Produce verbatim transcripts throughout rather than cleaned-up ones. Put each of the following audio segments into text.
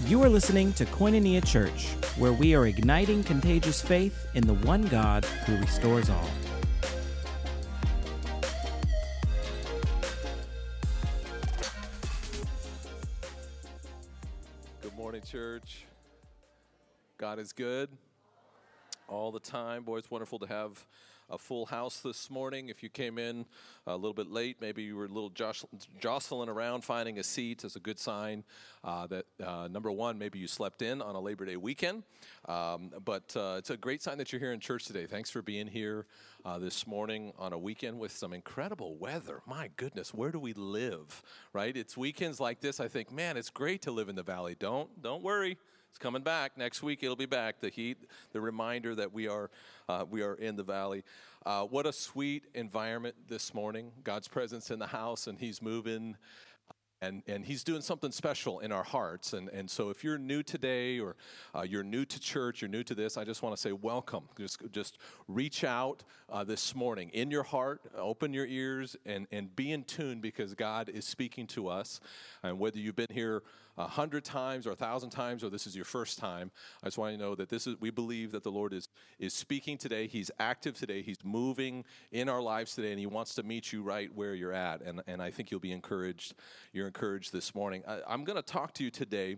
You are listening to Koinonia Church, where we are igniting contagious faith in the one God who restores all. Good morning, church. God is good all the time. Boy, it's wonderful to have a full house this morning. If you came in a little bit late, maybe you were a little josh- jostling around finding a seat, is a good sign uh, that, uh, number one, maybe you slept in on a Labor Day weekend. Um, but uh, it's a great sign that you're here in church today. Thanks for being here uh, this morning on a weekend with some incredible weather. My goodness, where do we live, right? It's weekends like this, I think, man, it's great to live in the valley. Don't, don't worry. It's coming back. Next week it'll be back. The heat, the reminder that we are uh, we are in the valley. Uh, what a sweet environment this morning. God's presence in the house, and He's moving. And and He's doing something special in our hearts. And and so if you're new today, or uh, you're new to church, you're new to this, I just want to say welcome. Just just reach out uh, this morning in your heart, open your ears, and, and be in tune, because God is speaking to us. And whether you've been here a hundred times or a thousand times, or this is your first time, I just want you to know that this is, we believe that the Lord is is speaking today. He's active today. He's moving in our lives today, and He wants to meet you right where you're at. And and I think you'll be encouraged. You're encouraged this morning. I, I'm going to talk to you today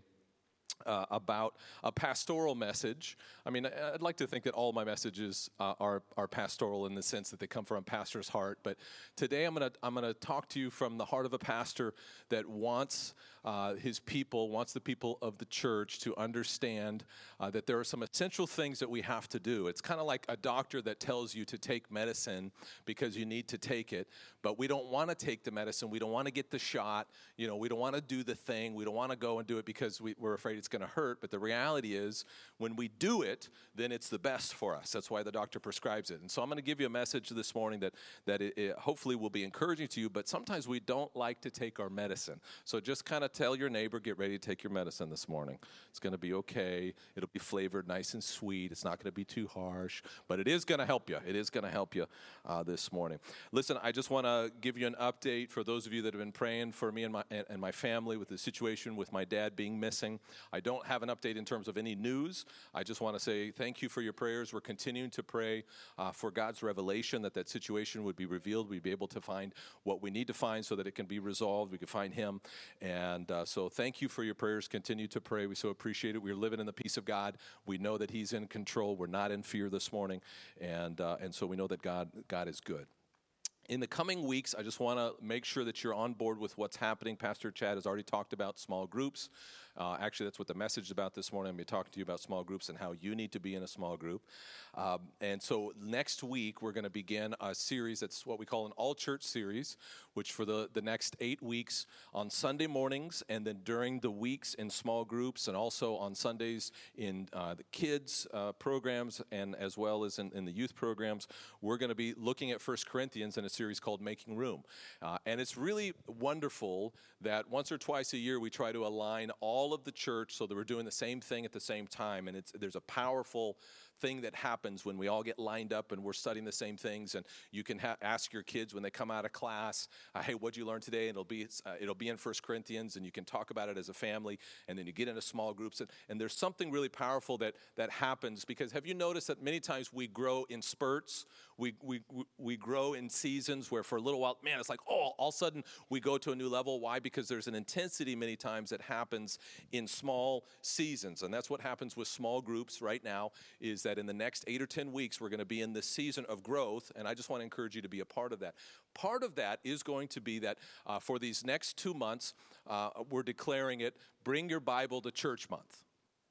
Uh, about a pastoral message. I mean, I'd like to think that all my messages uh, are are pastoral in the sense that they come from a pastor's heart. But today, I'm gonna I'm gonna talk to you from the heart of a pastor that wants uh, his people, wants the people of the church to understand uh, that there are some essential things that we have to do. It's kind of like a doctor that tells you to take medicine because you need to take it, but we don't want to take the medicine. We don't want to get the shot. You know, we don't want to do the thing. We don't want to go and do it because we, we're afraid it's going to hurt. But the reality is, when we do it, then it's the best for us. That's why the doctor prescribes it. And so I'm going to give you a message this morning that that it, it hopefully will be encouraging to you. But sometimes we don't like to take our medicine. So just kind of tell your neighbor, get ready to take your medicine this morning. It's going to be okay. It'll be flavored nice and sweet. It's not going to be too harsh, but it is going to help you. It is going to help you uh, this morning. Listen, I just want to give you an update for those of you that have been praying for me and my and, and my family with the situation with my dad being missing. I don't have an update in terms of any news. I just want to say thank you for your prayers. We're continuing to pray uh, for God's revelation, that that situation would be revealed. We'd be able to find what we need to find so that it can be resolved. We can find him. And uh, so thank you for your prayers. Continue to pray. We so appreciate it. We're living in the peace of God. We know that He's in control. We're not in fear this morning. And uh, and so we know that God God is good. In the coming weeks, I just want to make sure that you're on board with what's happening. Pastor Chad has already talked about small groups. Uh, actually, that's what the message is about this morning. I'm going to be talking to you about small groups and how you need to be in a small group. Um, and so next week, we're going to begin a series that's what we call an all-church series, which for the, the next eight weeks on Sunday mornings, and then during the weeks in small groups, and also on Sundays in uh, the kids' uh, programs, and as well as in, in the youth programs, we're going to be looking at First Corinthians in a series called Making Room. Uh, and it's really wonderful that once or twice a year we try to align all of the church so that we're doing the same thing at the same time. And it's there's a powerful thing that happens when we all get lined up and we're studying the same things. And you can ha- ask your kids when they come out of class, uh, hey, what'd you learn today? And it'll be uh, it'll be in First Corinthians, and you can talk about it as a family. And then you get into small groups, and, and there's something really powerful that that happens, because have you noticed that many times we grow in spurts? We we we grow in seasons where for a little while, man, it's like, oh, all of a sudden we go to a new level. Why? Because there's an intensity many times that happens in small seasons. And that's what happens with small groups right now, is that in the next eight or ten weeks, we're going to be in this season of growth. And I just want to encourage you to be a part of that. Part of that is going to be that uh, for these next two months, uh, we're declaring it, Bring Your Bible to Church Month.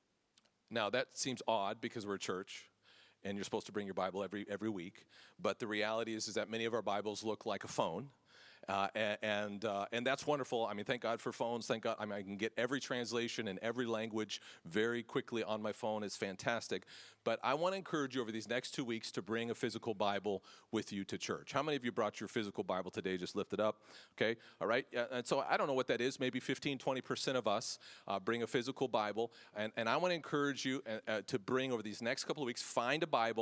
Now, that seems odd because we're a church, and you're supposed to bring your Bible every every week. But the reality is, is that many of our Bibles look like a phone. Uh, and uh, and that's wonderful. I mean, thank God for phones. Thank God. I mean, I can get every translation in every language very quickly on my phone. It's fantastic. But I want to encourage you over these next two weeks to bring a physical Bible with you to church. How many of you brought your physical Bible today? Just lift it up. Okay. All right. And so I don't know what that is. Maybe fifteen, twenty percent of us uh, bring a physical Bible. And, and I want to encourage you uh, to bring over these next couple of weeks, find a Bible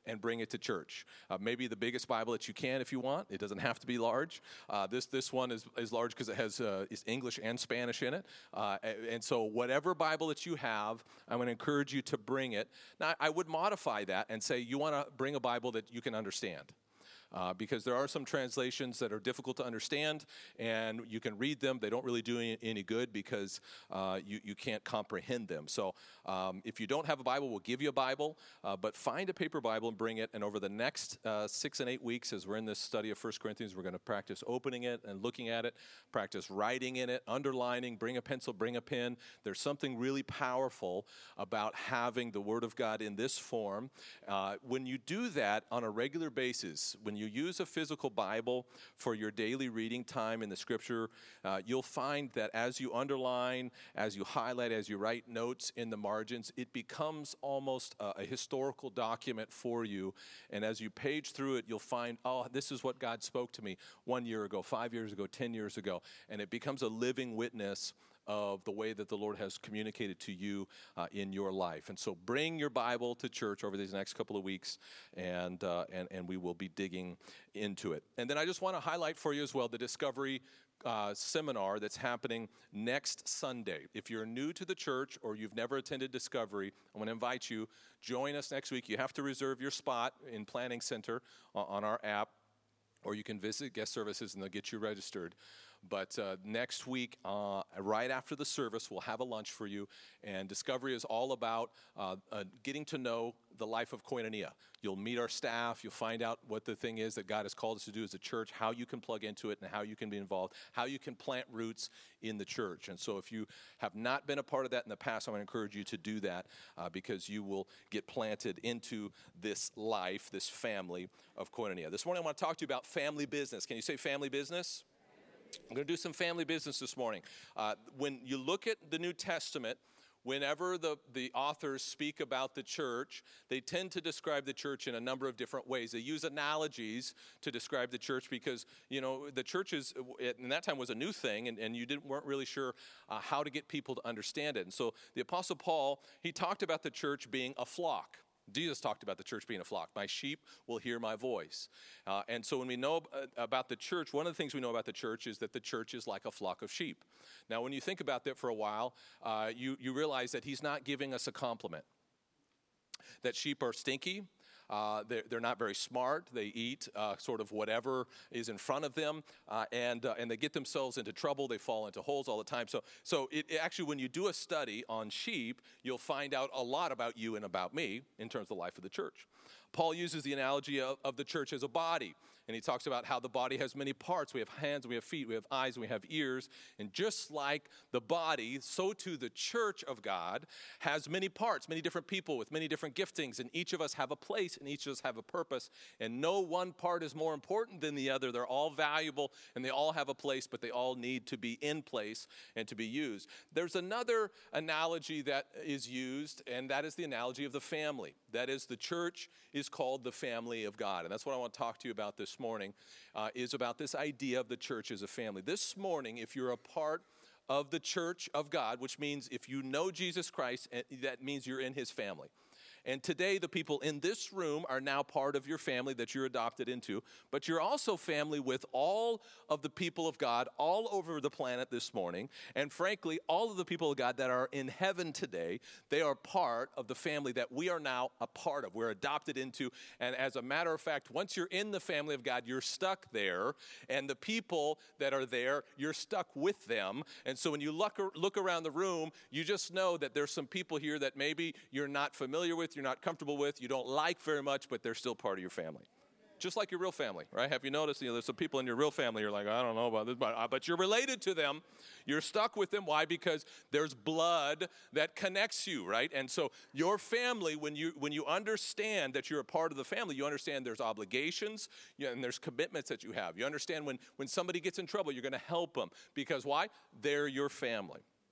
and bring it to church. Uh, maybe the biggest Bible that you can if you want. It doesn't have to be large. Uh, this this one is, is large because it has uh, is English and Spanish in it. Uh, and so whatever Bible that you have, I'm going to encourage you to bring it. Now, I would modify that and say you want to bring a Bible that you can understand. Uh, because there are some translations that are difficult to understand, and you can read them. They don't really do any, any good because uh, you, you can't comprehend them. So um, if you don't have a Bible, we'll give you a Bible, uh, but find a paper Bible and bring it. And over the next uh, six and eight weeks, as we're in this study of First Corinthians, we're going to practice opening it and looking at it, practice writing in it, underlining, bring a pencil, bring a pen. There's something really powerful about having the Word of God in this form. Uh, when you do that on a regular basis, when you use a physical Bible for your daily reading time in the Scripture, uh, you'll find that as you underline, as you highlight, as you write notes in the margins, it becomes almost a, a historical document for you. And as you page through it, you'll find, oh, this is what God spoke to me one year ago, five years ago, ten years ago. And it becomes a living witness of the way that the Lord has communicated to you uh, in your life. And so bring your Bible to church over these next couple of weeks, and, uh, and, and we will be digging into it. And then I just want to highlight for you as well the Discovery uh, seminar that's happening next Sunday. If you're new to the church or you've never attended Discovery, I want to invite you, join us next week. You have to reserve your spot in Planning Center uh, on our app, or you can visit guest services and they'll get you registered. But uh, next week, uh, right after the service, we'll have a lunch for you. And Discovery is all about uh, uh, getting to know the life of Koinonia. You'll meet our staff. You'll find out what the thing is that God has called us to do as a church, how you can plug into it and how you can be involved, how you can plant roots in the church. And so if you have not been a part of that in the past, I want to encourage you to do that uh, because you will get planted into this life, this family of Koinonia. This morning, I want to talk to you about family business. Can you say family business? I'm going to do some family business this morning. Uh, when you look at the New Testament, whenever the, the authors speak about the church, they tend to describe the church in a number of different ways. They use analogies to describe the church because, you know, the church is, in that time was a new thing, and, and you didn't, weren't really sure uh, how to get people to understand it. And so the Apostle Paul, he talked about the church being a flock. Jesus talked about the church being a flock. My sheep will hear my voice. Uh, and so when we know about the church, one of the things we know about the church is that the church is like a flock of sheep. Now, when you think about that for a while, uh, you, you realize that he's not giving us a compliment. That sheep are stinky. Uh, they're, they're not very smart. They eat uh, sort of whatever is in front of them, uh, and uh, and they get themselves into trouble. They fall into holes all the time. So so it, it actually, when you do a study on sheep, you'll find out a lot about you and about me in terms of the life of the church. Paul uses the analogy of, of the church as a body. And he talks about how the body has many parts. We have hands, we have feet, we have eyes, we have ears. And just like the body, so too the church of God has many parts, many different people with many different giftings. And each of us have a place and each of us have a purpose. And no one part is more important than the other. They're all valuable and they all have a place, but they all need to be in place and to be used. There's another analogy that is used, and that is the analogy of the family. That is, the church is called the family of God. And that's what I want to talk to you about this morning, uh, is about this idea of the church as a family. This morning, if you're a part of the church of God, which means if you know Jesus Christ, that means you're in his family. And today, the people in this room are now part of your family that you're adopted into, but you're also family with all of the people of God all over the planet this morning. And frankly, all of the people of God that are in heaven today, they are part of the family that we are now a part of. We're adopted into. And as a matter of fact, once you're in the family of God, you're stuck there. And the people that are there, you're stuck with them. And so when you look, look around the room, you just know that there's some people here that maybe you're not familiar with, you're not comfortable with, you don't like very much, but they're still part of your family. Just like your real family, right? Have you noticed, you know, there's some people in your real family, you're like, I don't know about this, but, uh, but you're related to them. You're stuck with them. Why? Because there's blood that connects you, right? And so your family, when you when you understand that you're a part of the family, you understand there's obligations, you know, and there's commitments that you have. You understand when, when somebody gets in trouble, you're going to help them. Because why? They're your family.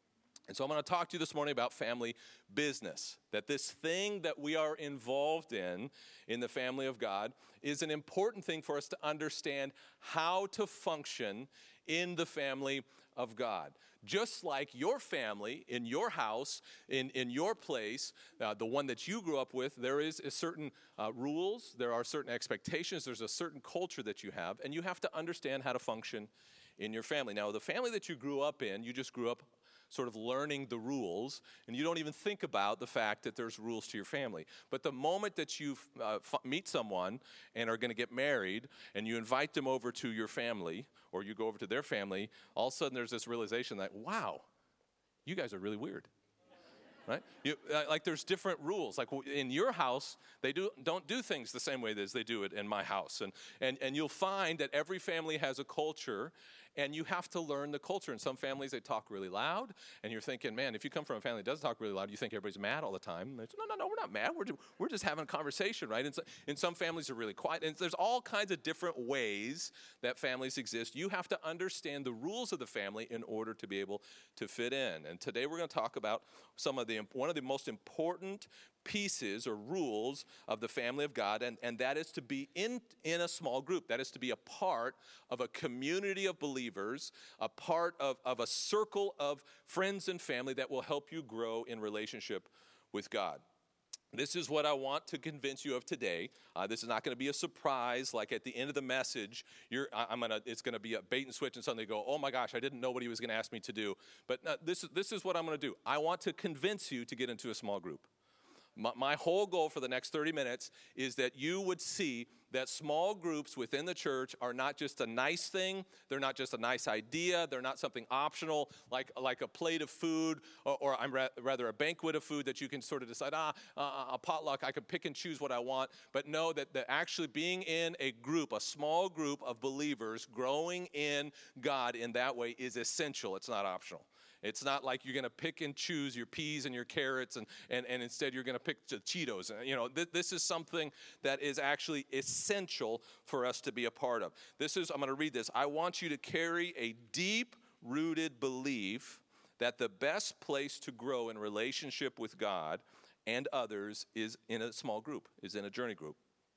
And so I'm going to talk to you this morning about family business, that this thing that we are involved in, in the family of God, is an important thing for us to understand how to function in the family of God. Just like your family, in your house, in, in your place, uh, the one that you grew up with, there is a certain uh, rules, there are certain expectations, there's a certain culture that you have, and you have to understand how to function in your family. Now, the family that you grew up in, you just grew up sort of learning the rules, and you don't even think about the fact that there's rules to your family. But the moment that you uh, f- meet someone and are going to get married, and you invite them over to your family, or you go over to their family, all of a sudden there's this realization that, wow, you guys are really weird. Right? You, uh, like there's different rules. Like in your house, they do, don't do things the same way as they do it in my house. And, and, and you'll find that every family has a culture, and you have to learn the culture. In some families, they talk really loud, and you're thinking, man, if you come from a family that doesn't talk really loud, you think everybody's mad all the time. And they say, no, no, no, we're not mad. We're just, we're just having a conversation, right? And so, in some families, they're really quiet. And there's all kinds of different ways that families exist. You have to understand the rules of the family in order to be able to fit in. And today we're going to talk about some of the one of the most important pieces or rules of the family of God, and, and that is to be in, in a small group. That is to be a part of a community of believers, a part of, of a circle of friends and family that will help you grow in relationship with God. This is what I want to convince you of today. Uh, this is not going to be a surprise. Like at the end of the message, you're, I, I'm gonna. It's going to be a bait and switch, and suddenly go, "Oh my gosh, I didn't know what he was going to ask me to do." But uh, this, this is what I'm going to do. I want to convince you to get into a small group. My, my whole goal for the next thirty minutes is that you would see that small groups within the church are not just a nice thing. They're not just a nice idea. They're not something optional, like, like a plate of food, or, or I'm ra- rather a banquet of food that you can sort of decide, ah, uh, a potluck, I can pick and choose what I want. But know that, that actually being in a group, a small group of believers growing in God in that way is essential. It's not optional. It's not like you're going to pick and choose your peas and your carrots, and, and, and instead you're going to pick the Cheetos. You know, th- this is something that is actually essential for us to be a part of. This is, I'm going to read this. I want you to carry a deep-rooted belief that the best place to grow in relationship with God and others is in a small group, is in a journey group.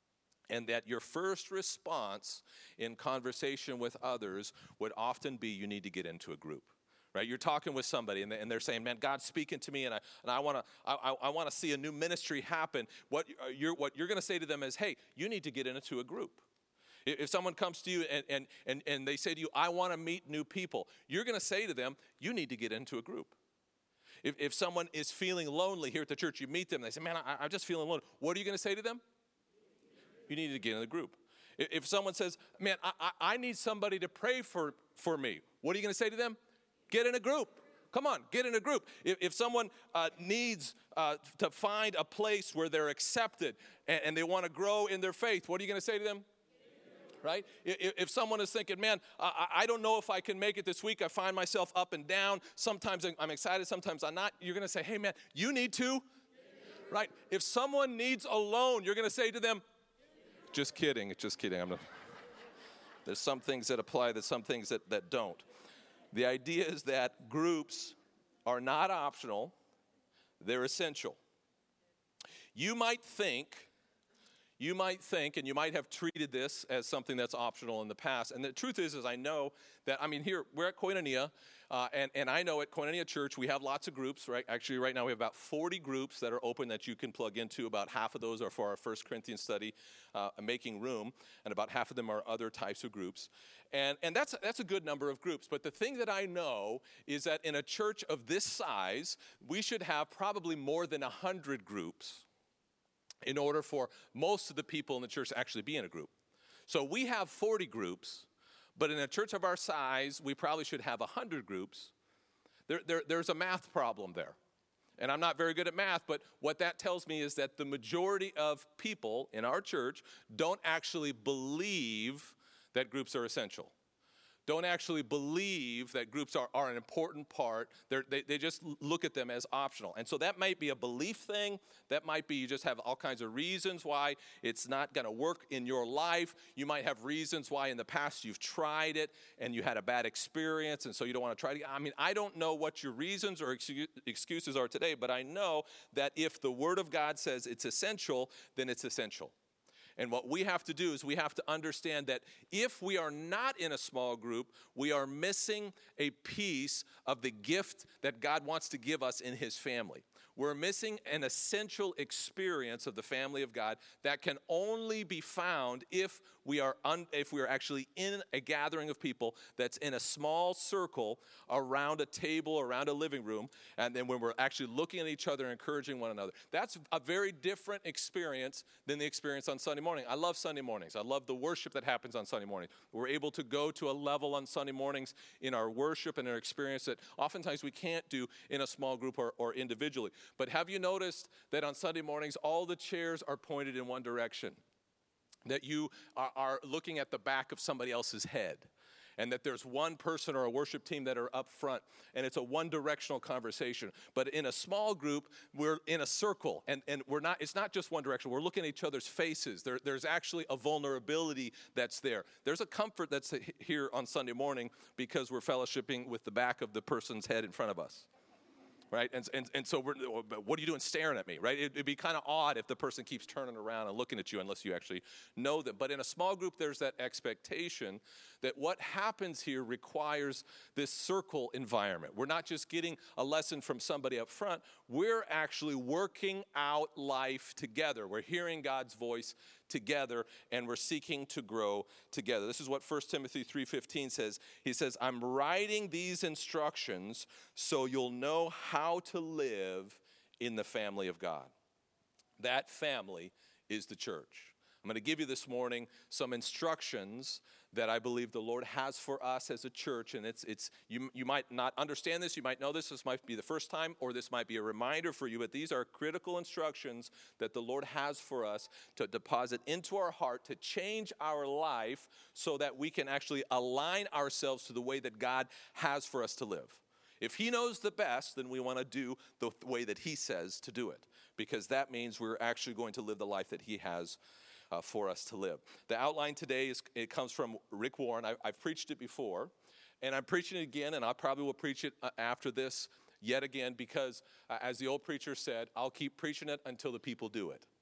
And that your first response in conversation with others would often be, you need to get into a group. Right, you're talking with somebody, and they're saying, "Man, God's speaking to me, and I and I want to I, I want to see a new ministry happen." What you're what you're going to say to them is, "Hey, you need to get into a group." If someone comes to you and and and, and they say to you, "I want to meet new people," you're going to say to them, "You need to get into a group." If if someone is feeling lonely here at the church, you meet them, and they say, "Man, I, I'm just feeling lonely." What are you going to say to them? You need to get in the group. If someone says, "Man, I, I, I need somebody to pray for for me," what are you going to say to them? Get in a group. Come on, get in a group. If, if someone uh, needs uh, to find a place where they're accepted and, and they want to grow in their faith, what are you going to say to them? Right? If, if someone is thinking, man, I, I don't know if I can make it this week. I find myself up and down. Sometimes I'm excited, sometimes I'm not. You're going to say, hey, man, you need to. Right? If someone needs a loan, you're going to say to them, just kidding, just kidding. I'm not. There's some things that apply, there's some things that, that don't. The idea is that groups are not optional, they're essential. You might think, you might think, and you might have treated this as something that's optional in the past. And the truth is, is I know that, I mean, here, we're at Koinonia, uh, and, and I know at Koinonia Church, we have lots of groups, right? Actually, right now we have about forty groups that are open that you can plug into. About half of those are for our First Corinthians study, uh, Making Room, and about half of them are other types of groups. And, and that's, that's a good number of groups. But the thing that I know is that in a church of this size, we should have probably more than one hundred groups in order for most of the people in the church to actually be in a group. So we have forty groups, but in a church of our size, we probably should have one hundred groups. There, there, there's a math problem there. And I'm not very good at math, but what that tells me is that the majority of people in our church don't actually believe that groups are essential. don't actually believe that groups are, are an important part. They're, they they just look at them as optional. And so that might be a belief thing. That might be you just have all kinds of reasons why it's not going to work in your life. You might have reasons why in the past you've tried it and you had a bad experience, and so you don't want to try it again. I mean, I don't know what your reasons or excuses are today, but I know that if the Word of God says it's essential, then it's essential. And what we have to do is we have to understand that if we are not in a small group, we are missing a piece of the gift that God wants to give us in His family. We're missing an essential experience of the family of God that can only be found if we are un, if we are actually in a gathering of people that's in a small circle around a table, around a living room, and then when we're actually looking at each other and encouraging one another. That's a very different experience than the experience on Sunday morning. I love Sunday mornings. I love the worship that happens on Sunday morning. We're able to go to a level on Sunday mornings in our worship and our experience that oftentimes we can't do in a small group or, or individually. But have you noticed that on Sunday mornings, all the chairs are pointed in one direction? That you are, are looking at the back of somebody else's head. And that there's one person or a worship team that are up front. And it's a one-directional conversation. But in a small group, we're in a circle. And, and we're not. It's not just one direction. We're looking at each other's faces. There, there's actually a vulnerability that's there. There's a comfort that's here on Sunday morning because we're fellowshipping with the back of the person's head in front of us. Right, and and and so we're, what are you doing staring at me, right? It, it'd be kind of odd if the person keeps turning around and looking at you unless you actually know them. But in a small group, there's that expectation that what happens here requires this circle environment. We're not just getting a lesson from somebody up front. We're actually working out life together. We're hearing God's voice together, and we're seeking to grow together. This is what First Timothy three fifteen says. He says, I'm writing these instructions so you'll know how to live in the family of God. That family is the church. I'm going to give you this morning some instructions that I believe the Lord has for us as a church, and it's it's you you might not understand this, you might know this, this might be the first time, or this might be a reminder for you, but these are critical instructions that the Lord has for us to deposit into our heart to change our life so that we can actually align ourselves to the way that God has for us to live. If He knows the best, then we want to do the way that He says to do it, because that means we're actually going to live the life that He has Uh, for us to live. The outline today is it comes from Rick Warren. I, I've preached it before, and I'm preaching it again, and I probably will preach it uh, after this yet again, because uh, as the old preacher said, I'll keep preaching it until the people do it.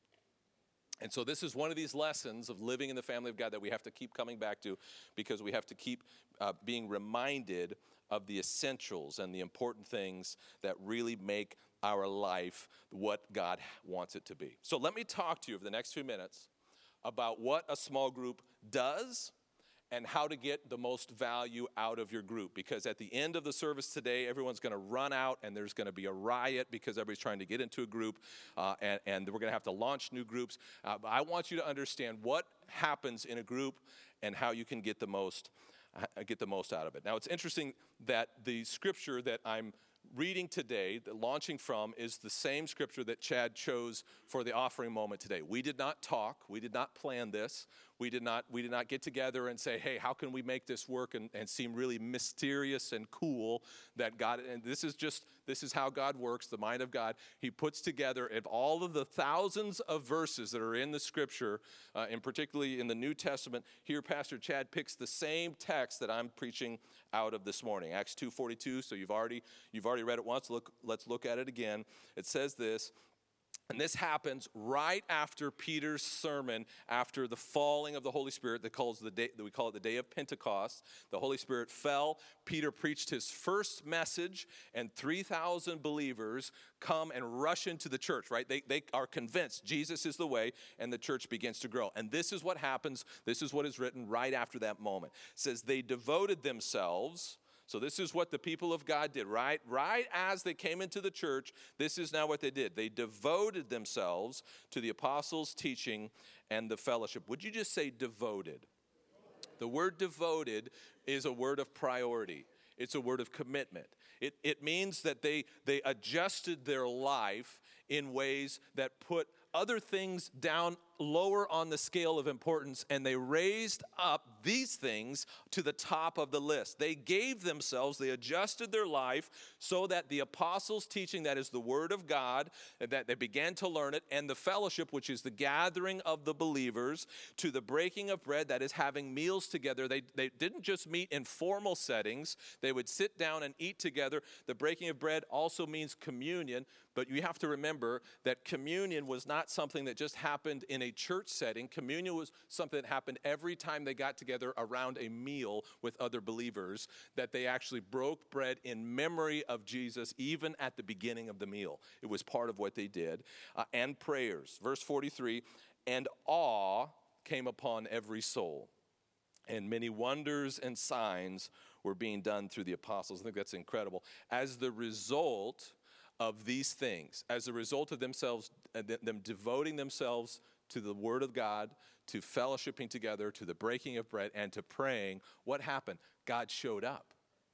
And so this is one of these lessons of living in the family of God that we have to keep coming back to, because we have to keep uh, being reminded of the essentials and the important things that really make our life what God wants it to be. So let me talk to you for the next few minutes about what a small group does and how to get the most value out of your group. Because at the end of the service today, everyone's going to run out and there's going to be a riot because everybody's trying to get into a group, uh, and, and we're going to have to launch new groups. Uh, but I want you to understand what happens in a group and how you can get the most, uh, get the most out of it. Now, it's interesting that the scripture that I'm reading today, the launching from, is the same scripture that Chad chose for the offering moment today. We did not talk. We did not plan this. We did not we did not get together and say, hey, how can we make this work and, and seem really mysterious and cool that God, and this is just, this is how God works, the mind of God. He puts together of all of the thousands of verses that are in the scripture, uh, and particularly in the New Testament, here Pastor Chad picks the same text that I'm preaching out of this morning, Acts two forty-two. So you've already you've already read it once. Look, let's look at it again. It says this. And this happens right after Peter's sermon, after the falling of the Holy Spirit that calls the day, that we call it the day of Pentecost. The Holy Spirit fell. Peter preached his first message, and three thousand believers come and rush into the church, right? They, they are convinced Jesus is the way, and the church begins to grow. And this is what happens. This is what is written right after that moment. It says they devoted themselves. So this is what the people of God did, right? Right as they came into the church, this is now what they did. They devoted themselves to the apostles' teaching and the fellowship. Would you just say devoted? The word devoted is a word of priority. It's a word of commitment. It, it means that they, they adjusted their life in ways that put other things down lower on the scale of importance, and they raised up these things to the top of the list. They gave themselves, they adjusted their life so that the apostles' teaching, that is the word of God, that they began to learn it, and the fellowship, which is the gathering of the believers, to the breaking of bread, that is having meals together. They, they didn't just meet in formal settings. They would sit down and eat together. The breaking of bread also means communion, but you have to remember that communion was not something that just happened in a church setting. Communion was something that happened every time they got together around a meal with other believers, that they actually broke bread in memory of Jesus even at the beginning of the meal. It was part of what they did. Uh, and prayers. Verse forty-three, and awe came upon every soul, and many wonders and signs were being done through the apostles. I think that's incredible. As the result of these things, as a result of themselves, uh, them devoting themselves to the Word of God, to fellowshipping together, to the breaking of bread, and to praying, what happened? God showed up.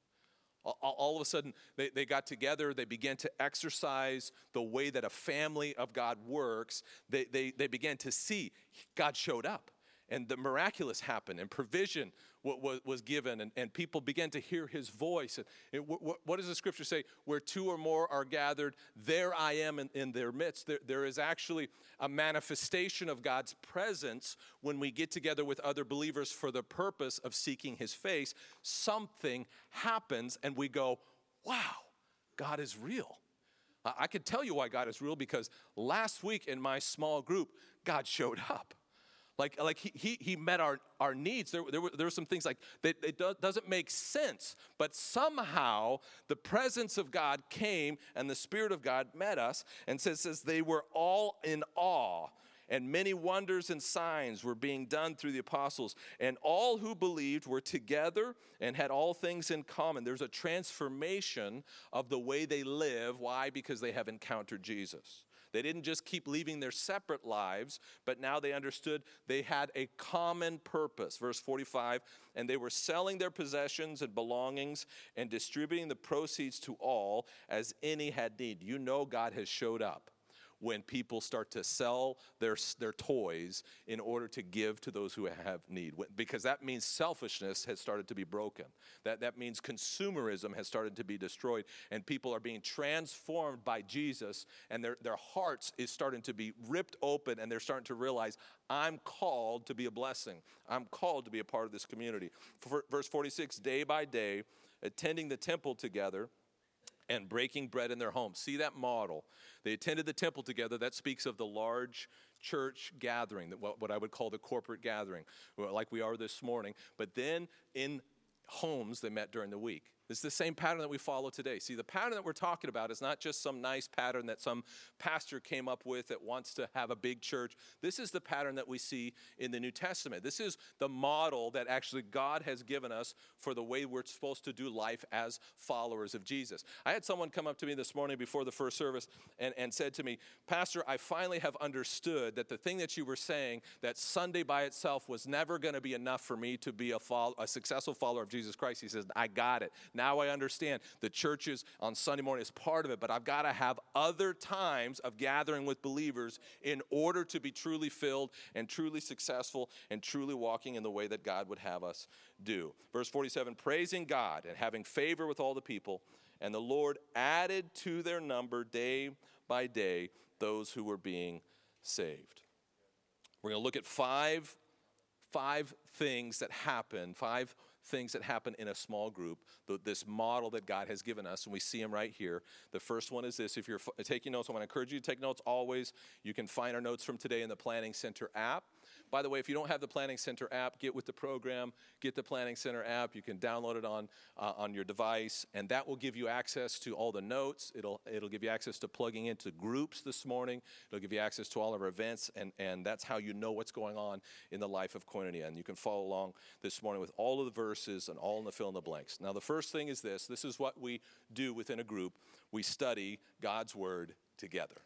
All, all of a sudden, they, they got together, they began to exercise the way that a family of God works. They, they, they began to see God showed up. And the miraculous happened, and provision was, was given, and, and people began to hear his voice. And it, what, what does the scripture say? Where two or more are gathered, there I am in, in their midst. There, there is actually a manifestation of God's presence when we get together with other believers for the purpose of seeking his face. Something happens, and we go, wow, God is real. I, I can tell you why God is real, because last week in my small group, God showed up. Like, like he, he, he met our, our needs. There, there, were, there were some things like that it do, doesn't make sense, but somehow the presence of God came and the Spirit of God met us, and says, says they were all in awe, and many wonders and signs were being done through the apostles, and all who believed were together and had all things in common. There's a transformation of the way they live. Why? Because they have encountered Jesus. They didn't just keep leaving their separate lives, but now they understood they had a common purpose. Verse forty-five, and they were selling their possessions and belongings and distributing the proceeds to all as any had need. You know God has showed up when people start to sell their, their toys in order to give to those who have need. Because that means selfishness has started to be broken. That, that means consumerism has started to be destroyed. And people are being transformed by Jesus. And their, their hearts is starting to be ripped open. And they're starting to realize, I'm called to be a blessing. I'm called to be a part of this community. For, verse forty-six, day by day, attending the temple together and breaking bread in their homes. See that model? They attended the temple together. That speaks of the large church gathering, what, what I would call the corporate gathering, like we are this morning. But then in homes, they met during the week. It's the same pattern that we follow today. See, the pattern that we're talking about is not just some nice pattern that some pastor came up with that wants to have a big church. This is the pattern that we see in the New Testament. This is the model that actually God has given us for the way we're supposed to do life as followers of Jesus. I had someone come up to me this morning before the first service and, and said to me, Pastor, I finally have understood that the thing that you were saying, that Sunday by itself was never going to be enough for me to be a, follow, a successful follower of Jesus Christ. He says, I got it. Now I understand the churches on Sunday morning is part of it, but I've got to have other times of gathering with believers in order to be truly filled and truly successful and truly walking in the way that God would have us do. Verse forty-seven, praising God and having favor with all the people, and the Lord added to their number day by day those who were being saved. We're going to look at five, five things that happen, five things that happen in a small group, this model that God has given us, and we see them right here. The first one is this. If you're taking notes, I want to encourage you to take notes always. You can find our notes from today in the Planning Center app. By the way, if you don't have the Planning Center app, get with the program, get the Planning Center app. You can download it on uh, on your device, and that will give you access to all the notes. It'll it'll give you access to plugging into groups this morning. It'll give you access to all of our events, and, and that's how you know what's going on in the life of Koinonia. And you can follow along this morning with all of the verses and all in the fill in the blanks. Now, the first thing is this. This is what we do within a group. We study God's Word together.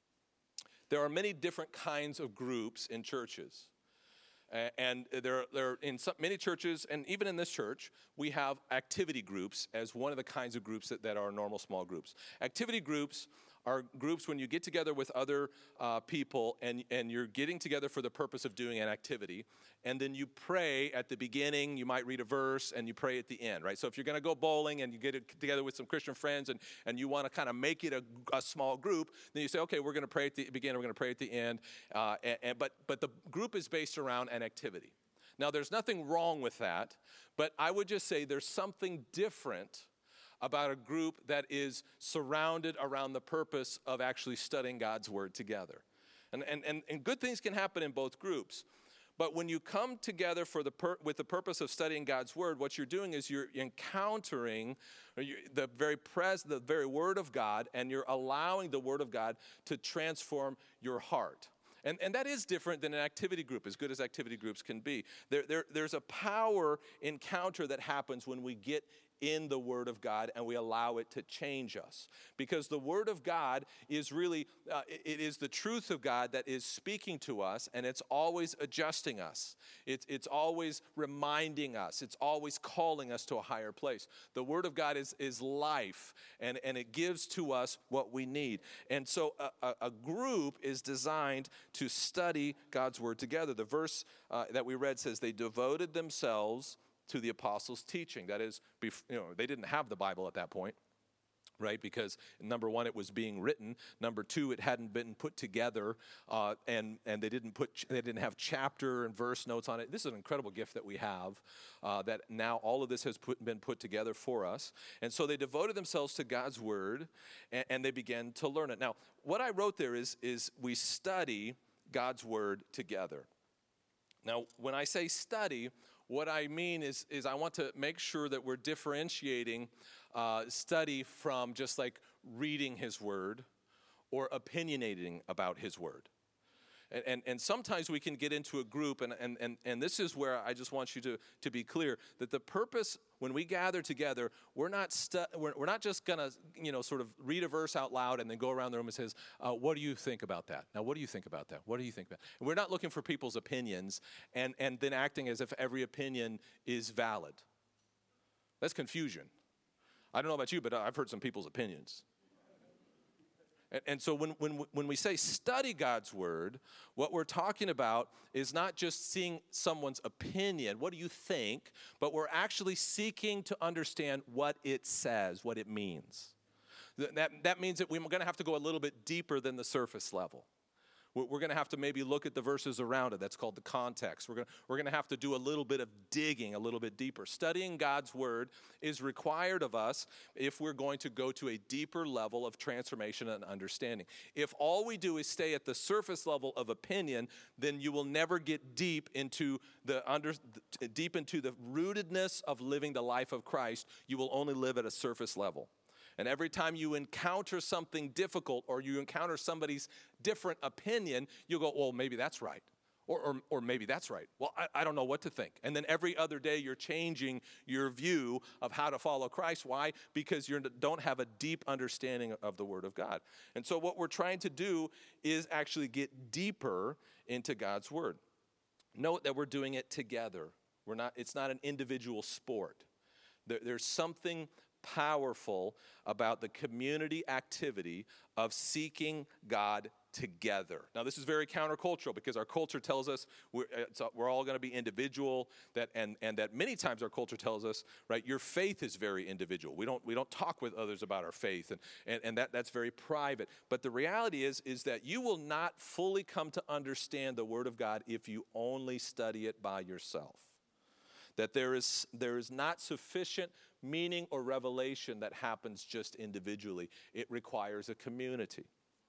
There are many different kinds of groups in churches. Uh, and there, there in some, many churches, and even in this church, we have activity groups as one of the kinds of groups that, that are normal small groups. Activity groups are groups when you get together with other uh, people and, and you're getting together for the purpose of doing an activity, and then you pray at the beginning, you might read a verse, and you pray at the end, right? So if you're going to go bowling and you get together with some Christian friends and, and you want to kind of make it a, a small group, then you say, okay, we're going to pray at the beginning, we're going to pray at the end, uh, and, and, but, but the group is based around an activity. Now, there's nothing wrong with that, but I would just say there's something different about a group that is surrounded around the purpose of actually studying God's Word together. And, and, and, and good things can happen in both groups. But when you come together for the pur- with the purpose of studying God's Word, what you're doing is you're encountering the very pres- the very Word of God, and you're allowing the Word of God to transform your heart. And, and that is different than an activity group, as good as activity groups can be. There, there, there's a power encounter that happens when we get in the Word of God and we allow it to change us. Because the Word of God is really, uh, it is the truth of God that is speaking to us, and it's always adjusting us. It's, it's always reminding us. It's always calling us to a higher place. The Word of God is, is life, and, and it gives to us what we need. And so a, a, a group is designed to study God's Word together. The verse uh, that we read says, they devoted themselves to the apostles' teaching. That is, you know, they didn't have the Bible at that point, right? Because number one, it was being written. Number two, it hadn't been put together, uh, and and they didn't put they didn't have chapter and verse notes on it. This is an incredible gift that we have. Uh, that now all of this has put, been put together for us, and so they devoted themselves to God's Word, and, and they began to learn it. Now, what I wrote there is is we study God's Word together. Now, when I say study, what I mean is, is I want to make sure that we're differentiating uh, study from just like reading His Word or opinionating about His Word. And, and, and sometimes we can get into a group, and, and, and, and this is where I just want you to, to be clear, that the purpose, when we gather together, we're not stu- we're, we're not just going to, you know, sort of read a verse out loud and then go around the room and says, uh, what do you think about that? Now, what do you think about that? What do you think about that? And we're not looking for people's opinions and, and then acting as if every opinion is valid. That's confusion. I don't know about you, but I've heard some people's opinions. And, and so when, when, when we say study God's Word, what we're talking about is not just seeing someone's opinion, what do you think, but we're actually seeking to understand what it says, what it means. That, that means that we're going to have to go a little bit deeper than the surface level. We're going to have to maybe look at the verses around it. That's called the context. We're going, we're going to have to do a little bit of digging, a little bit deeper. Studying God's Word is required of us if we're going to go to a deeper level of transformation and understanding. If all we do is stay at the surface level of opinion, then you will never get deep into the under, deep into the rootedness of living the life of Christ. You will only live at a surface level. And every time you encounter something difficult or you encounter somebody's different opinion, you go, well, maybe that's right. Or or, or maybe that's right. Well, I, I don't know what to think. And then every other day you're changing your view of how to follow Christ. Why? Because you don't have a deep understanding of the Word of God. And so what we're trying to do is actually get deeper into God's Word. Note that we're doing it together. We're not. It's not an individual sport. There, there's something powerful about the community activity of seeking God together. Now, this is very countercultural because our culture tells us we're, we're all going to be individual, that and, and that many times our culture tells us, right, your faith is very individual. We don't we don't talk with others about our faith, and, and, and that, that's very private. But the reality is, is that you will not fully come to understand the Word of God if you only study it by yourself. That there is there is not sufficient meaning or revelation that happens just individually. It requires a community.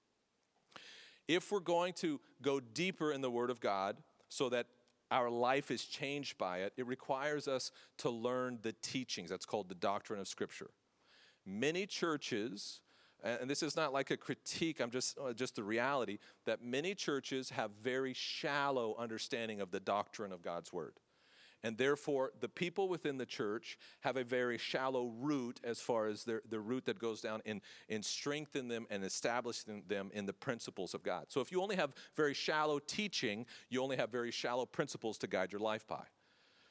If we're going to go deeper in the Word of God so that our life is changed by it, it requires us to learn the teachings. That's called the doctrine of Scripture. Many churches, and this is not like a critique, I'm just uh, just the reality, that many churches have very shallow understanding of the doctrine of God's Word. And therefore, the people within the church have a very shallow root as far as their, the root that goes down in, in strengthening them and establishing them in the principles of God. So if you only have very shallow teaching, you only have very shallow principles to guide your life by.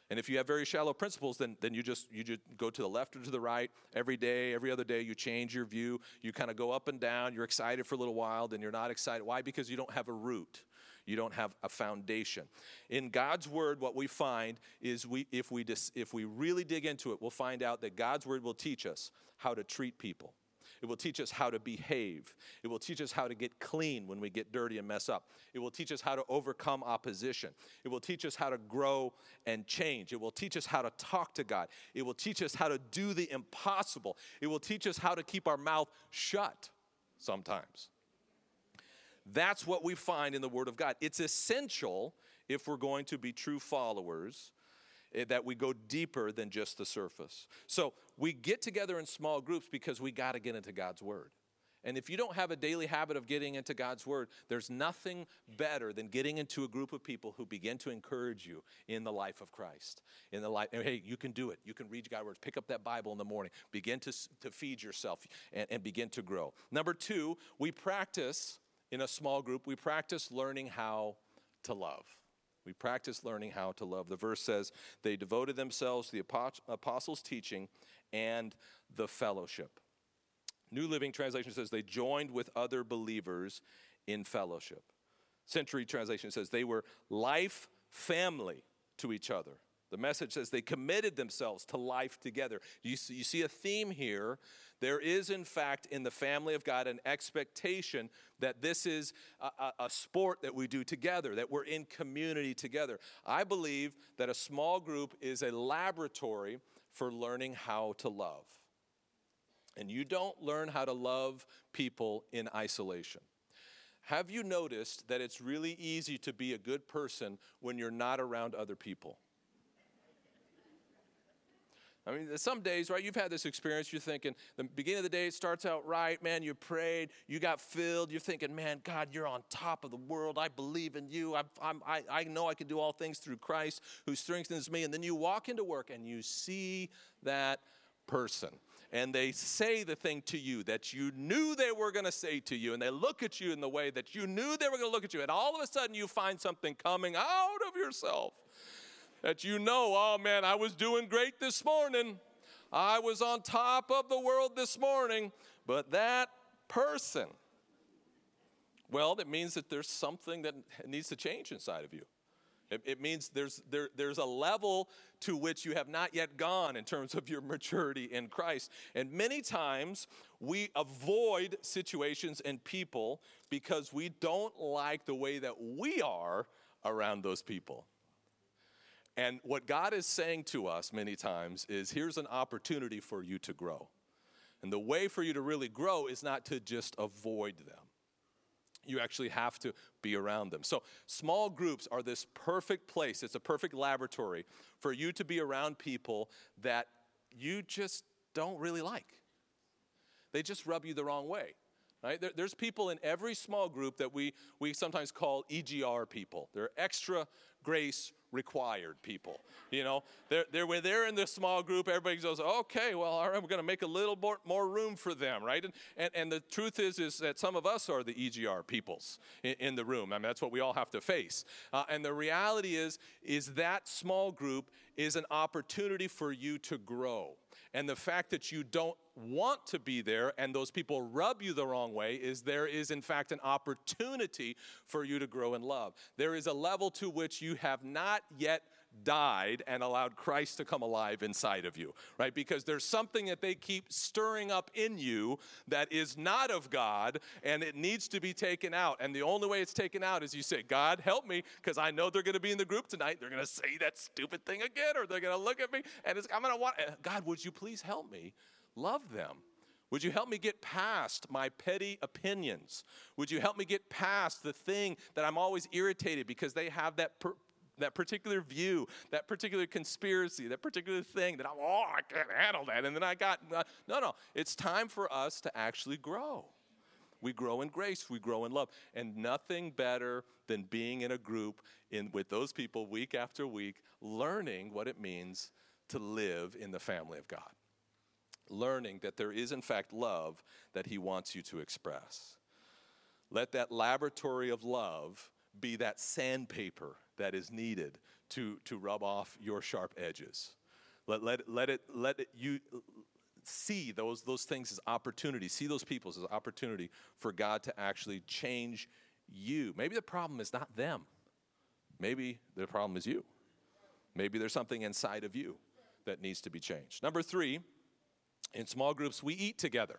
And if you have very shallow principles, then, then you just you just go to the left or to the right every day, every other day. You change your view. You kind of go up and down. You're excited for a little while, then you're not excited. Why? Because you don't have a root. You don't have a foundation. In God's word, what we find is we if we dis, if we really dig into it, we'll find out that God's word will teach us how to treat people. It will teach us how to behave. It will teach us how to get clean when we get dirty and mess up. It will teach us how to overcome opposition. It will teach us how to grow and change. It will teach us how to talk to God. It will teach us how to do the impossible. It will teach us how to keep our mouth shut sometimes. That's what we find in the Word of God. It's essential if we're going to be true followers, that we go deeper than just the surface. So we get together in small groups because we got to get into God's Word. And if you don't have a daily habit of getting into God's Word, there's nothing better than getting into a group of people who begin to encourage you in the life of Christ. In the life, hey, you can do it. You can read God's Word. Pick up that Bible in the morning. Begin to, to feed yourself and, and begin to grow. Number two, we practice in a small group, we practice learning how to love. We practice learning how to love. The verse says, they devoted themselves to the apostles' teaching and the fellowship. New Living Translation says they joined with other believers in fellowship. Century Translation says they were life family to each other. The Message says they committed themselves to life together. You see, you see a theme here. There is, in fact, in the family of God, an expectation that this is a, a, a sport that we do together, that we're in community together. I believe that a small group is a laboratory for learning how to love. And you don't learn how to love people in isolation. Have you noticed that it's really easy to be a good person when you're not around other people? I mean, some days, right, you've had this experience, you're thinking, the beginning of the day, it starts out right, man, you prayed, you got filled, you're thinking, man, God, you're on top of the world, I believe in you, I'm, I'm, I, I know I can do all things through Christ who strengthens me, and then you walk into work and you see that person, and they say the thing to you that you knew they were going to say to you, and they look at you in the way that you knew they were going to look at you, and all of a sudden you find something coming out of yourself. That you know, oh man, I was doing great this morning. I was on top of the world this morning. But that person, well, it means that there's something that needs to change inside of you. It, it means there's there, there's a level to which you have not yet gone in terms of your maturity in Christ. And many times we avoid situations and people because we don't like the way that we are around those people. And what God is saying to us many times is, here's an opportunity for you to grow. And the way for you to really grow is not to just avoid them. You actually have to be around them. So small groups are this perfect place. It's a perfect laboratory for you to be around people that you just don't really like. They just rub you the wrong way. Right? There, there's people in every small group that we, we sometimes call E G R people. They're extra grace required people. You know, they're, they're, when they're in this small group, everybody goes, okay, well, all right, we're going to make a little more, more room for them, right? And, and and the truth is, is that some of us are the E G R peoples in, in the room. I mean, that's what we all have to face. Uh, and the reality is, is that small group is an opportunity for you to grow. And the fact that you don't want to be there and those people rub you the wrong way is there is, in fact, an opportunity for you to grow in love. There is a level to which you have not yet died and allowed Christ to come alive inside of you, right? Because there's something that they keep stirring up in you that is not of God, and it needs to be taken out. And the only way it's taken out is you say, God, help me, because I know they're going to be in the group tonight. They're going to say that stupid thing again, or they're going to look at me, and it's, I'm going to want, God, would you please help me love them? Would you help me get past my petty opinions? Would you help me get past the thing that I'm always irritated because they have that per- that particular view, that particular conspiracy, that particular thing that I'm, oh, I can't handle that. And then I got, uh, no, no. It's time for us to actually grow. We grow in grace. We grow in love. And nothing better than being in a group in with those people week after week, learning what it means to live in the family of God. Learning that there is, in fact, love that he wants you to express. Let that laboratory of love be that sandpaper that is needed to, to rub off your sharp edges. Let, let, let it, let it, you see those, those things as opportunities. See those people as an opportunity for God to actually change you. Maybe the problem is not them. Maybe the problem is you. Maybe there's something inside of you that needs to be changed. Number three, in small groups, we eat together.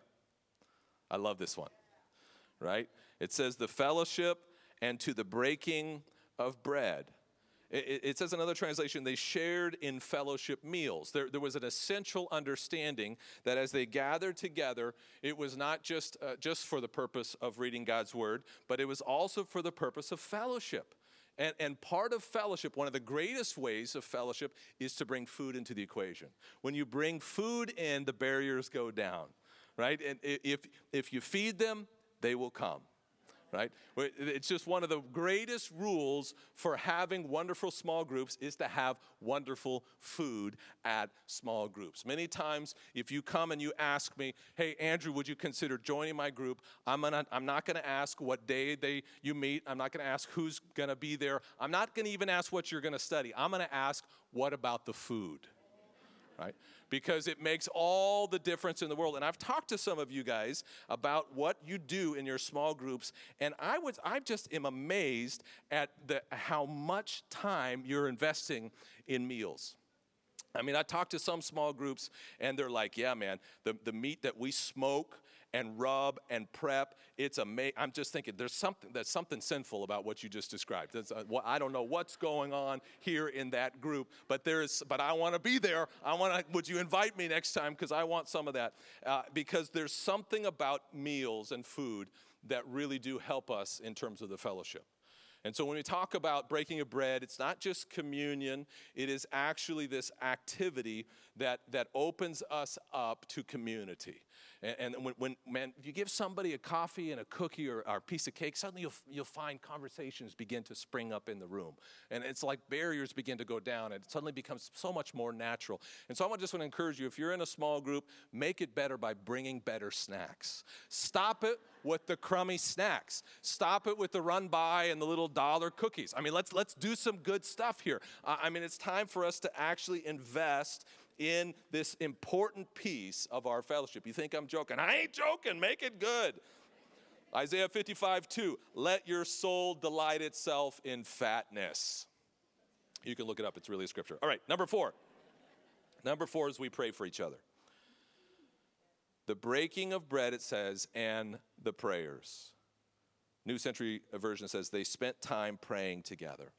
I love this one, right? It says the fellowship and to the breaking of bread. It, it says in another translation, they shared in fellowship meals. There, there was an essential understanding that as they gathered together, it was not just, uh, just for the purpose of reading God's word, but it was also for the purpose of fellowship. And, and part of fellowship, one of the greatest ways of fellowship, is to bring food into the equation. When you bring food in, the barriers go down, right? And if, if you feed them, they will come. Right? It's just one of the greatest rules for having wonderful small groups is to have wonderful food at small groups. Many times, if you come and you ask me, hey, Andrew, would you consider joining my group? I'm, gonna, I'm not going to ask what day they you meet. I'm not going to ask who's going to be there. I'm not going to even ask what you're going to study. I'm going to ask, what about the food? Right? Because it makes all the difference in the world. And I've talked to some of you guys about what you do in your small groups, and I was I just am amazed at the how much time you're investing in meals. I mean, I talked to some small groups, and they're like, yeah, man, the, the meat that we smoke and rub and prep, it's amazing. I'm just thinking there's something, there's something sinful about what you just described. Uh, well, I don't know what's going on here in that group, but there's, but I want to be there. I want to, would you invite me next time? Because I want some of that. Uh, because there's something about meals and food that really do help us in terms of the fellowship. And so when we talk about breaking of bread, it's not just communion. It is actually this activity that, that opens us up to community. And, and when, when man, you give somebody a coffee and a cookie or, or a piece of cake, suddenly you'll, you'll find conversations begin to spring up in the room. And it's like barriers begin to go down, and it suddenly becomes so much more natural. And so I just want to encourage you, if you're in a small group, make it better by bringing better snacks. Stop it with the crummy snacks. Stop it with the run by and the little dollar cookies. I mean, let's let's do some good stuff here. Uh, I mean, it's time for us to actually invest in this important piece of our fellowship. You think I'm joking? I ain't joking. Make it good. Isaiah fifty-five two, let your soul delight itself in fatness. You can look it up. It's really a scripture. All right, number four. Number four is we pray for each other. The breaking of bread, it says, and the prayers. New Century Version says they spent time praying together.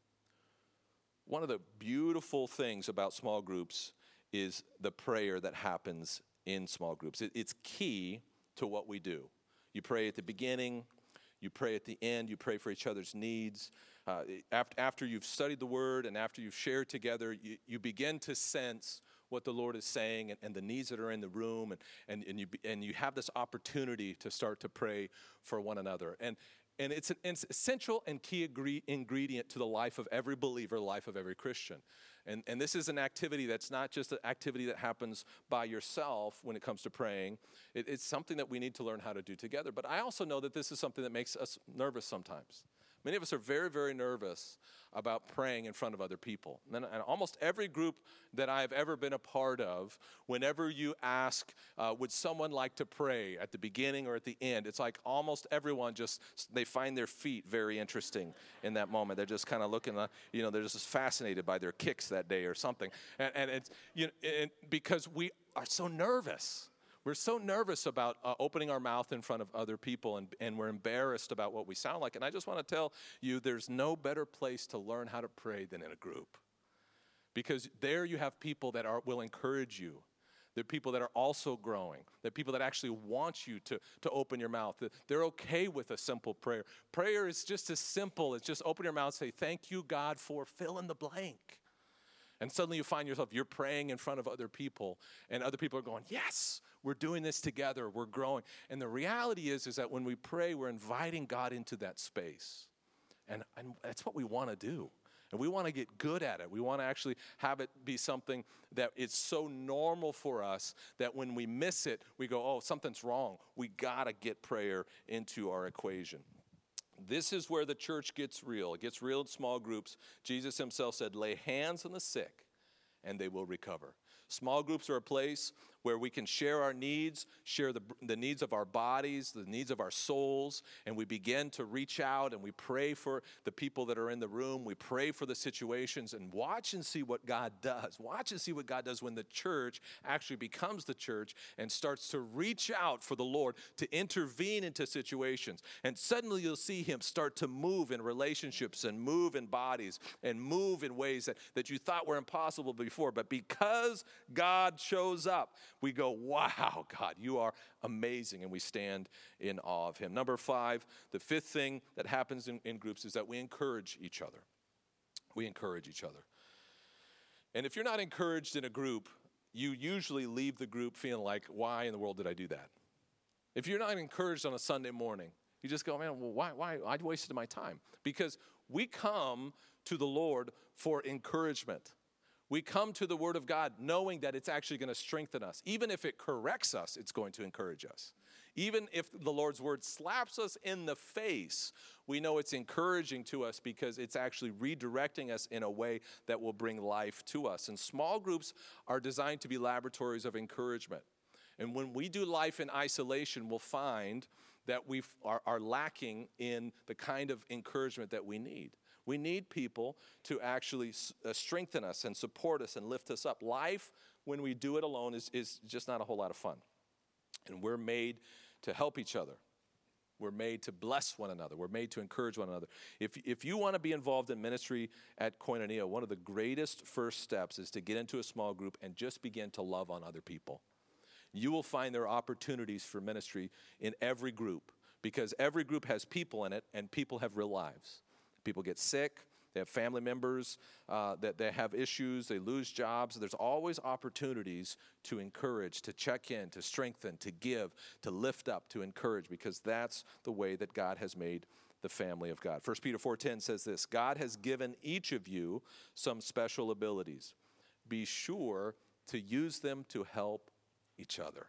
One of the beautiful things about small groups is the prayer that happens in small groups. It, it's key to what we do. You pray at the beginning, you pray at the end, you pray for each other's needs. Uh, after, after you've studied the Word and after you've shared together, you, you begin to sense what the Lord is saying and, and the needs that are in the room, and, and, and, you, and you have this opportunity to start to pray for one another. And, and it's an it's essential and key agree, ingredient to the life of every believer, the life of every Christian. And, and this is an activity that's not just an activity that happens by yourself when it comes to praying. It, it's something that we need to learn how to do together. But I also know that this is something that makes us nervous sometimes. Many of us are very, very nervous about praying in front of other people. And, and almost every group that I've ever been a part of, whenever you ask, uh, would someone like to pray at the beginning or at the end, it's like almost everyone just, they find their feet very interesting in that moment. They're just kind of looking, uh, you know, they're just fascinated by their kicks that day or something. And, and it's, you know, and because we are so nervous. We're so nervous about uh, opening our mouth in front of other people, and, and we're embarrassed about what we sound like. And I just want to tell you, there's no better place to learn how to pray than in a group. Because there you have people that are, will encourage you. They're people that are also growing. They're people that actually want you to, to open your mouth. They're okay with a simple prayer. Prayer is just as simple as just open your mouth and say, thank you, God, for fill in the blank. And suddenly you find yourself, you're praying in front of other people, and other people are going, yes, we're doing this together, we're growing. And the reality is, is that when we pray, we're inviting God into that space. And, and that's what we want to do. And we want to get good at it. We want to actually have it be something that it's so normal for us that when we miss it, we go, oh, something's wrong. We got to get prayer into our equation. This is where the church gets real. It gets real in small groups. Jesus himself said, lay hands on the sick and they will recover. Small groups are a place where we can share our needs, share the, the needs of our bodies, the needs of our souls, and we begin to reach out and we pray for the people that are in the room. We pray for the situations and watch and see what God does. Watch and see what God does when the church actually becomes the church and starts to reach out for the Lord to intervene into situations. And suddenly you'll see him start to move in relationships and move in bodies and move in ways that, that you thought were impossible before. But because God shows up, we go, wow, God, you are amazing, and we stand in awe of him. Number five, the fifth thing that happens in, in groups is that we encourage each other. We encourage each other. And if you're not encouraged in a group, you usually leave the group feeling like, why in the world did I do that? If you're not encouraged on a Sunday morning, you just go, man, well, why, why? I wasted my time. Because we come to the Lord for encouragement. We come to the Word of God knowing that it's actually going to strengthen us. Even if it corrects us, it's going to encourage us. Even if the Lord's Word slaps us in the face, we know it's encouraging to us because it's actually redirecting us in a way that will bring life to us. And small groups are designed to be laboratories of encouragement. And when we do life in isolation, we'll find that we are, are lacking in the kind of encouragement that we need. We need people to actually uh, strengthen us and support us and lift us up. Life, when we do it alone, is, is just not a whole lot of fun. And we're made to help each other. We're made to bless one another. We're made to encourage one another. If, if you want to be involved in ministry at Koinonia, one of the greatest first steps is to get into a small group and just begin to love on other people. You will find there are opportunities for ministry in every group because every group has people in it and people have real lives. People get sick, they have family members uh, that they have issues, they lose jobs. There's always opportunities to encourage, to check in, to strengthen, to give, to lift up, to encourage, because that's the way that God has made the family of God. First Peter four ten says this, God has given each of you some special abilities. Be sure to use them to help each other.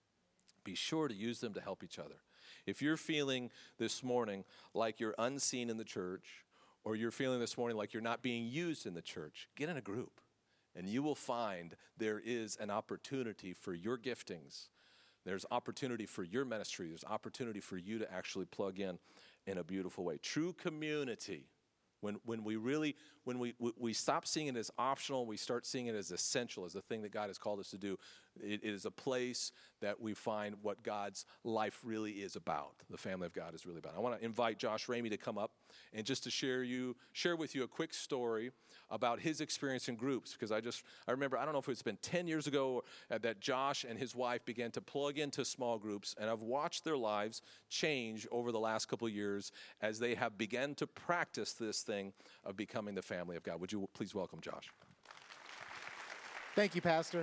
Be sure to use them to help each other. If you're feeling this morning like you're unseen in the church, or you're feeling this morning like you're not being used in the church, get in a group, and you will find there is an opportunity for your giftings. There's opportunity for your ministry. There's opportunity for you to actually plug in in a beautiful way. True community, when when we really, when we, we, we stop seeing it as optional, we start seeing it as essential, as the thing that God has called us to do. It, it is a place that we find what God's life really is about. The family of God is really about. I want to invite Josh Ramey to come up and just to share you, share with you a quick story about his experience in groups, because I just, I remember, I don't know if it's been ten years ago that Josh and his wife began to plug into small groups, and I've watched their lives change over the last couple of years as they have begun to practice this thing of becoming the family of God. Would you please welcome Josh? Thank you, Pastor.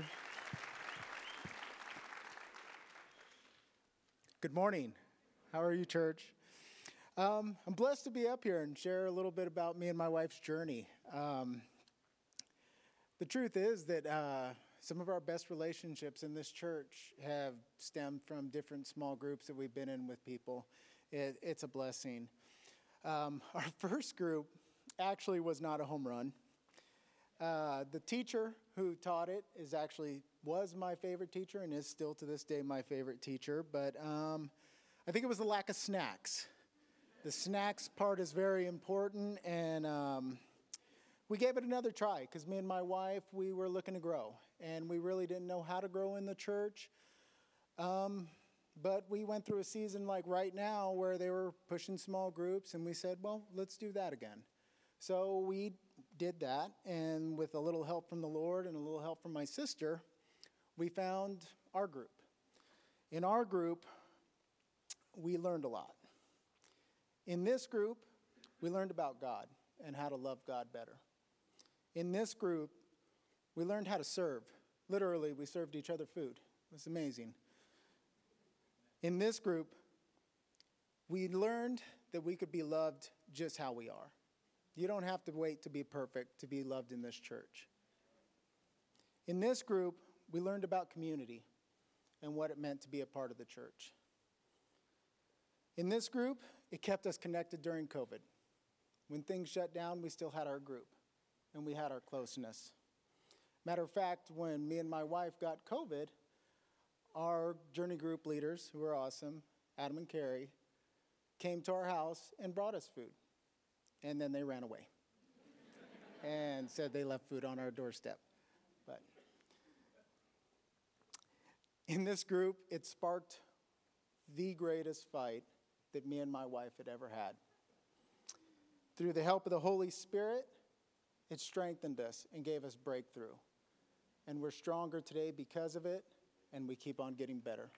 Good morning. How are you, church? Um, I'm blessed to be up here and share a little bit about me and my wife's journey. Um, the truth is that uh, some of our best relationships in this church have stemmed from different small groups that we've been in with people. It, it's a blessing. Um, our first group actually was not a home run. Uh, the teacher who taught it is actually was my favorite teacher and is still to this day my favorite teacher. But um, I think it was the lack of snacks. The snacks part is very important, and um, we gave it another try because me and my wife, we were looking to grow, and we really didn't know how to grow in the church. Um, but we went through a season like right now where they were pushing small groups, and we said, well, let's do that again. So we did that, and with a little help from the Lord and a little help from my sister, we found our group. In our group, we learned a lot. In this group, we learned about God and how to love God better. In this group, we learned how to serve. Literally, we served each other food. It was amazing. In this group, we learned that we could be loved just how we are. You don't have to wait to be perfect to be loved in this church. In this group, we learned about community and what it meant to be a part of the church. In this group, it kept us connected during COVID. When things shut down, we still had our group, and we had our closeness. Matter of fact, when me and my wife got COVID, our journey group leaders, who are awesome, Adam and Carrie, came to our house and brought us food. And then they ran away and said they left food on our doorstep. But in this group, it sparked the greatest fight that me and my wife had ever had. Through the help of the Holy Spirit, it strengthened us and gave us breakthrough. And we're stronger today because of it, and we keep on getting better.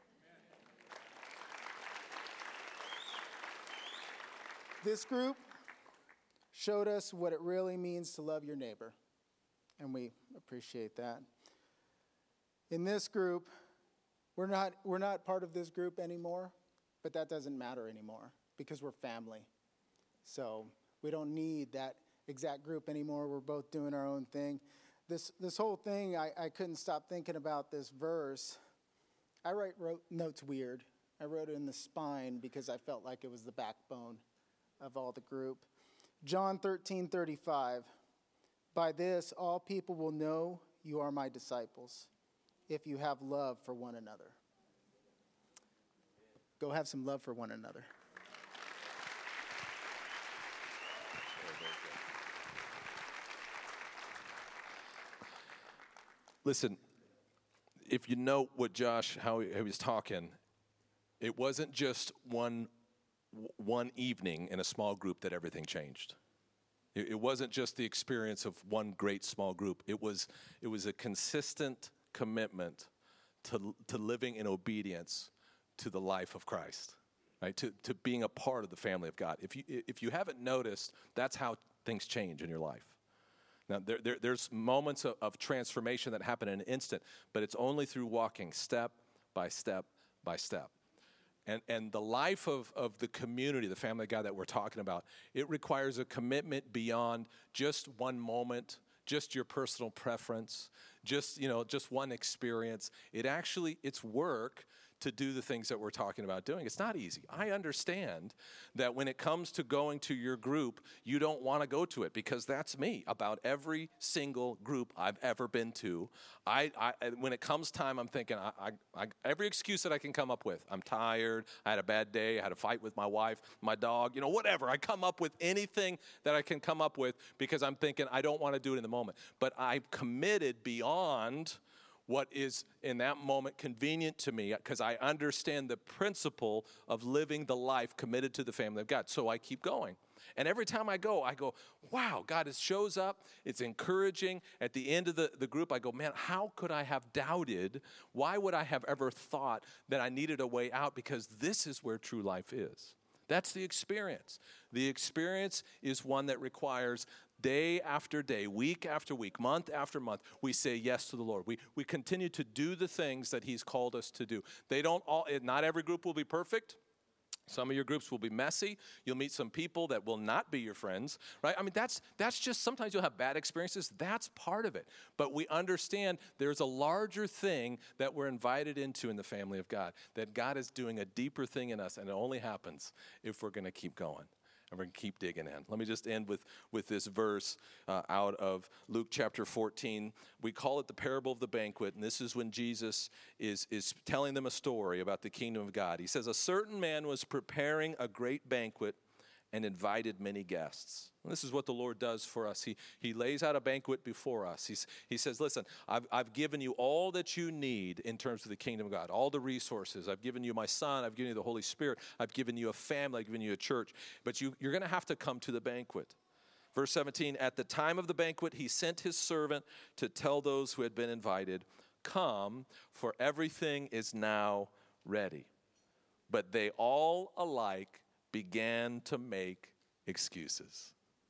This group showed us what it really means to love your neighbor, and we appreciate that. In this group, we're not we're not part of this group anymore, but that doesn't matter anymore because we're family. So we don't need that exact group anymore. We're both doing our own thing. This this whole thing, I, I couldn't stop thinking about this verse. I write wrote notes weird. I wrote it in the spine because I felt like it was the backbone of all the group. John thirteen thirty-five. By this, all people will know you are my disciples, if you have love for one another. Go have some love for one another. Listen, if you know what Josh, how he, how he was talking, it wasn't just one one evening in a small group that everything changed. It, it wasn't just the experience of one great small group. It was it was a consistent commitment to to living in obedience to the life of Christ, right? To to being a part of the family of God. If you if you haven't noticed, that's how things change in your life. Now, there, there, there's moments of, of transformation that happen in an instant, but it's only through walking step by step by step. And and the life of, of the community, the family of God that we're talking about, it requires a commitment beyond just one moment, just your personal preference, just, you know, just one experience. It actually, it's work to do the things that we're talking about doing. It's not easy. I understand that when it comes to going to your group, you don't want to go to it because that's me. About every single group I've ever been to, I, I when it comes time, I'm thinking, I, I, I, every excuse that I can come up with. I'm tired, I had a bad day, I had a fight with my wife, my dog, you know, whatever. I come up with anything that I can come up with because I'm thinking I don't want to do it in the moment. But I've committed beyond what is in that moment convenient to me because I understand the principle of living the life committed to the family of God. So I keep going. And every time I go, I go, wow, God it shows up. It's encouraging. At the end of the, the group, I go, man, how could I have doubted? Why would I have ever thought that I needed a way out? Because this is where true life is. That's the experience. The experience is one that requires day after day, week after week, month after month, we say yes to the Lord. We we continue to do the things that He's called us to do. They don't all, not every group will be perfect. Some of your groups will be messy. You'll meet some people that will not be your friends, right? I mean, that's that's just, sometimes you'll have bad experiences. That's part of it. But we understand there's a larger thing that we're invited into in the family of God, that God is doing a deeper thing in us, and it only happens if we're going to keep going. And we're going to keep digging in. Let me just end with, with this verse uh, out of Luke chapter fourteen. We call it the parable of the banquet, and this is when Jesus is, is telling them a story about the kingdom of God. He says, a certain man was preparing a great banquet and invited many guests. And this is what the Lord does for us. He, he lays out a banquet before us. He's, he says, listen, I've, I've given you all that you need in terms of the kingdom of God, all the resources. I've given you my Son. I've given you the Holy Spirit. I've given you a family. I've given you a church. But you, you're going to have to come to the banquet. Verse seventeen, at the time of the banquet, he sent his servant to tell those who had been invited, come, for everything is now ready. But they all alike began to make excuses.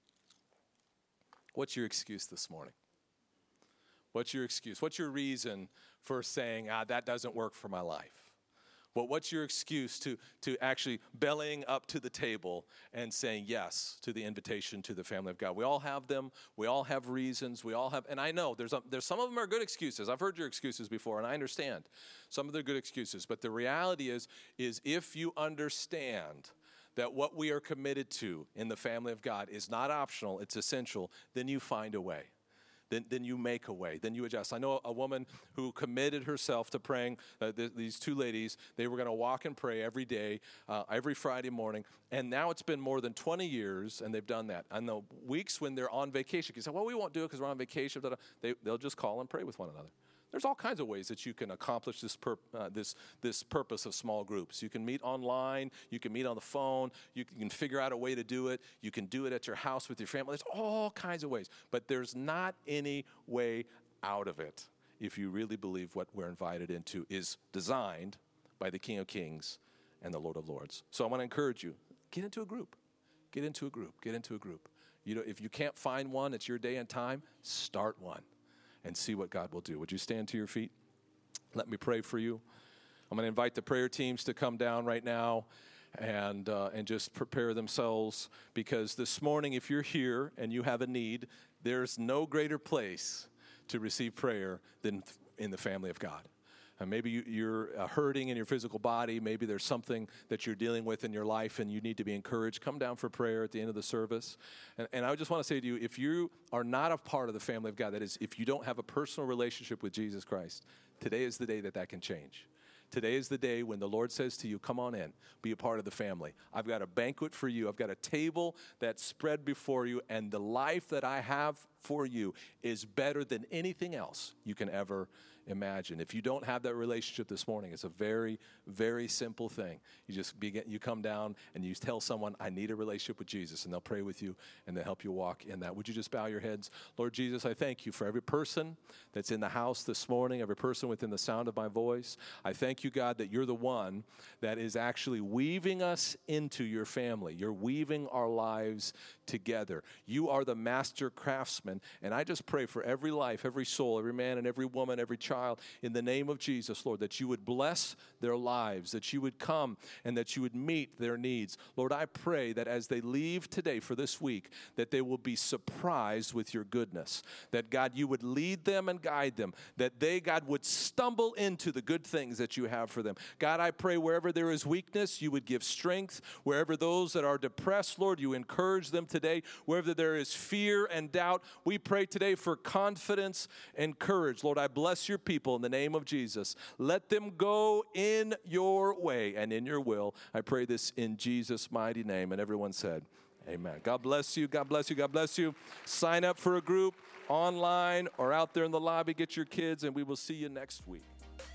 What's your excuse this morning? What's your excuse? What's your reason for saying, ah, that doesn't work for my life? Well, what's your excuse to, to actually bellying up to the table and saying yes to the invitation to the family of God? We all have them. We all have reasons. We all have, and I know there's a, there's some of them are good excuses. I've heard your excuses before, and I understand some of them are good excuses. But the reality is, is if you understand that what we are committed to in the family of God is not optional, it's essential, then you find a way. Then, then you make a way. Then you adjust. I know a woman who committed herself to praying. Uh, th- these two ladies, they were going to walk and pray every day, uh, every Friday morning. And now it's been more than twenty years, and they've done that. And the weeks when they're on vacation, you say, well, we won't do it because we're on vacation. They, they'll just call and pray with one another. There's all kinds of ways that you can accomplish this pur- uh, this this purpose of small groups. You can meet online. You can meet on the phone. You can figure out a way to do it. You can do it at your house with your family. There's all kinds of ways. But there's not any way out of it if you really believe what we're invited into is designed by the King of Kings and the Lord of Lords. So I want to encourage you, get into a group. Get into a group. Get into a group. You know, if you can't find one, it's your day and time, start one. And see what God will do. Would you stand to your feet? Let me pray for you. I'm going to invite the prayer teams to come down right now and uh, and just prepare themselves, because this morning, if you're here and you have a need, there's no greater place to receive prayer than in the family of God. Uh, maybe you, you're uh, hurting in your physical body. Maybe there's something that you're dealing with in your life and you need to be encouraged. Come down for prayer at the end of the service. And, and I just want to say to you, if you are not a part of the family of God, that is, if you don't have a personal relationship with Jesus Christ, today is the day that that can change. Today is the day when the Lord says to you, come on in, be a part of the family. I've got a banquet for you. I've got a table that's spread before you, and the life that I have for you is better than anything else you can ever imagine. If you don't have that relationship this morning, it's a very, very simple thing. You just begin, you come down and you tell someone, I need a relationship with Jesus, and they'll pray with you and they'll help you walk in that. Would you just bow your heads? Lord Jesus, I thank you for every person that's in the house this morning, every person within the sound of my voice. I thank you, God, that you're the one that is actually weaving us into your family. You're weaving our lives together. You are the master craftsman, and I just pray for every life, every soul, every man and every woman, every child, in the name of Jesus, Lord, that you would bless their lives, that you would come and that you would meet their needs. Lord, I pray that as they leave today for this week, that they will be surprised with your goodness, that, God, you would lead them and guide them, that they, God, would stumble into the good things that you have for them. God, I pray wherever there is weakness, you would give strength. Wherever those that are depressed, Lord, you encourage them today. Wherever there is fear and doubt, we pray today for confidence and courage. Lord, I bless your people in the name of Jesus. Let them go in your way and in your will. I pray this in Jesus' mighty name. And everyone said, amen. God bless you. God bless you. God bless you. Sign up for a group online or out there in the lobby. Get your kids, and we will see you next week.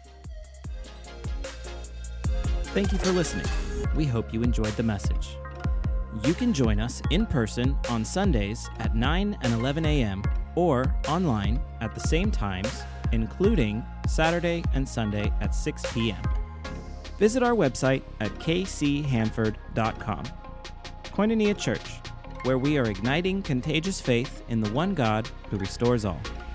Thank you for listening. We hope you enjoyed the message. You can join us in person on Sundays at nine and eleven a.m. or online at the same times, including Saturday and Sunday at six p.m. Visit our website at k c hanford dot com. Koinonia Church, where we are igniting contagious faith in the one God who restores all.